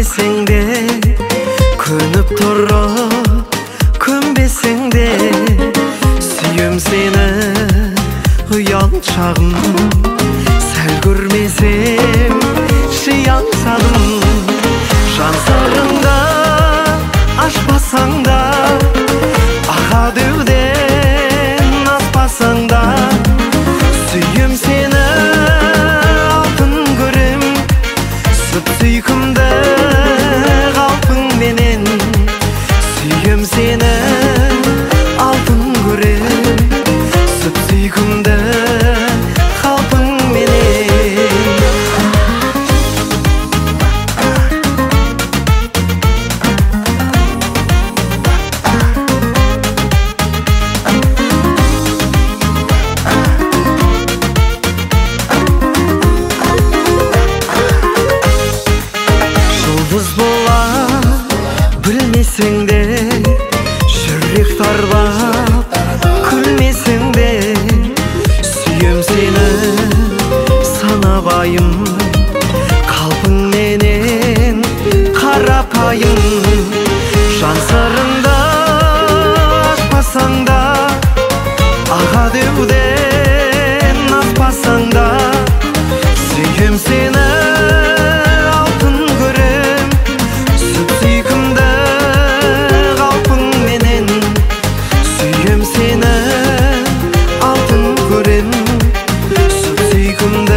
Күлмесең де көніп тұрып, көнбесең де сүйем сені ұялшағым. Сәл көрмесем шиян садым. Жан сырыңда ашпасаң да, аға деуден аспасаң да, сүйем сені алтын көрем. Сүп-сүйкімді қалпыңменен, сүйем сені алтын көрем. Сүп-сүйкімді білмесең де, жүрек тарбап, күлмесең де, сүйем сені санабайым. Қалпыңменен қарапайым. Жан сырыңда ашпасаң да, аға деуден аспасаң да, сүйем сені алтын көрем. Сүп-сүйкімді қалпыңменен, сүйем сені алтын көрем. Сүп-сүйкімді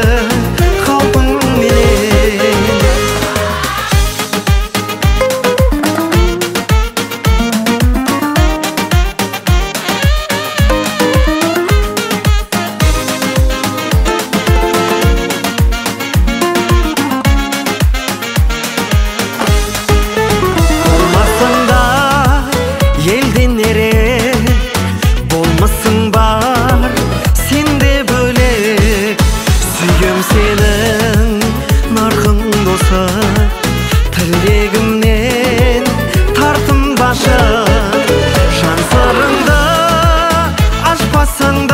болмысың бар, сенде бөлек. Сүйем сенің нарқың досы, тілегімнен тартынбашы. Жан сырыңды ашпасаң